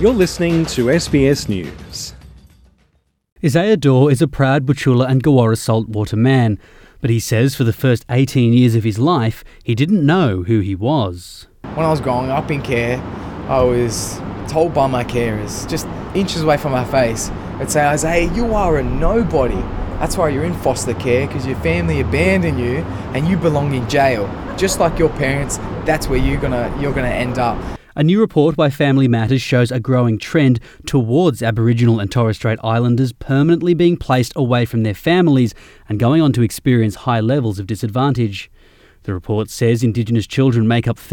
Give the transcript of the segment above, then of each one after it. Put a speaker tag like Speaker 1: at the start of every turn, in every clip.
Speaker 1: You're listening to SBS News.
Speaker 2: Isaiah Daw is a proud Butchulla and Gawara saltwater man, but he says for the first 18 years of his life, he didn't know who he was.
Speaker 3: When I was growing up in care, I was told by my carers, just inches away from my face, they'd say, Isaiah, you are a nobody. That's why you're in foster care, because your family abandoned you and you belong in jail. Just like your parents, that's where you're gonna end up.
Speaker 2: A new report by Family Matters shows a growing trend towards Aboriginal and Torres Strait Islanders permanently being placed away from their families and going on to experience high levels of disadvantage. The report says Indigenous children make up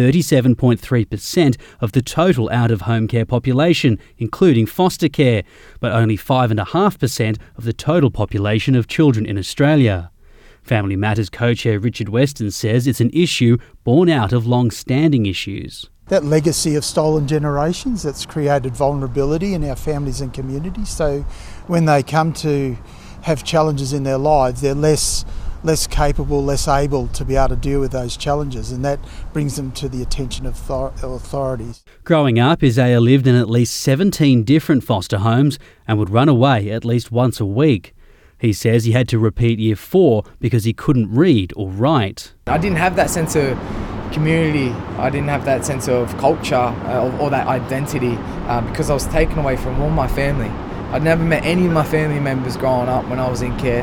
Speaker 2: 37.3% of the total out-of-home care population, including foster care, but only 5.5% of the total population of children in Australia. Family Matters co-chair Richard Weston says it's an issue born out of long-standing issues.
Speaker 4: That legacy of stolen generations that's created vulnerability in our families and communities. So when they come to have challenges in their lives, they're less capable, less able to be able to deal with those challenges, and that brings them to the attention of authorities.
Speaker 2: Growing up, Isaiah lived in at least 17 different foster homes and would run away at least once a week. He says he had to repeat Year 4 because he couldn't read or write.
Speaker 3: I didn't have that sense of community, I didn't have that sense of culture or that identity because I was taken away from all my family. I'd never met any of my family members growing up when I was in care,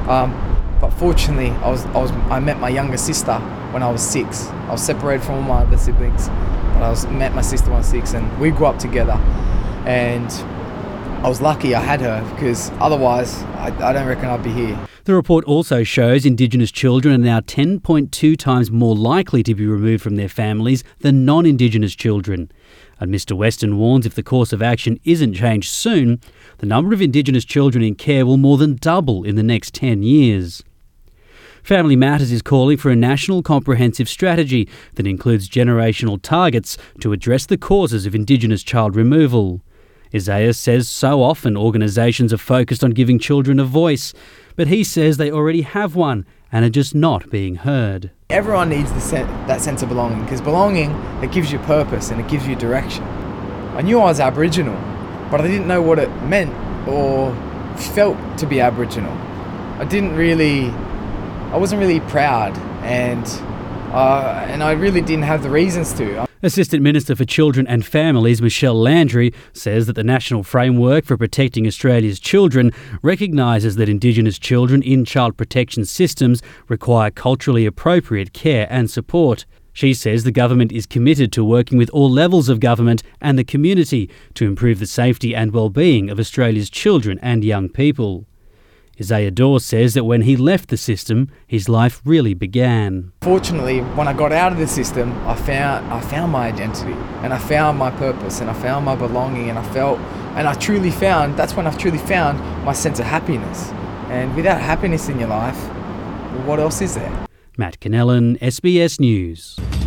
Speaker 3: but fortunately I met my younger sister when I was 6. I was separated from all my other siblings, but I met my sister when I was 6 and we grew up together, and I was lucky I had her because otherwise I don't reckon I'd be here.
Speaker 2: The report also shows Indigenous children are now 10.2 times more likely to be removed from their families than non-Indigenous children. And Mr Weston warns if the course of action isn't changed soon, the number of Indigenous children in care will more than double in the next 10 years. Family Matters is calling for a national comprehensive strategy that includes generational targets to address the causes of Indigenous child removal. Isaiah says so often organisations are focused on giving children a voice, but he says they already have one and are just not being heard.
Speaker 3: Everyone needs that sense of belonging, because belonging, it gives you purpose and it gives you direction. I knew I was Aboriginal, but I didn't know what it meant or felt to be Aboriginal. I wasn't really proud, and I really didn't have the reasons to.
Speaker 2: Assistant Minister for Children and Families Michelle Landry says that the National Framework for Protecting Australia's Children recognises that Indigenous children in child protection systems require culturally appropriate care and support. She says the government is committed to working with all levels of government and the community to improve the safety and well-being of Australia's children and young people. Isaiah Daw says that when he left the system, his life really began.
Speaker 3: Fortunately, when I got out of the system, I found my identity, and I found my purpose, and I found my belonging, that's when I truly found my sense of happiness. And without happiness in your life, what else is there?
Speaker 2: Matt Cannellan, SBS News.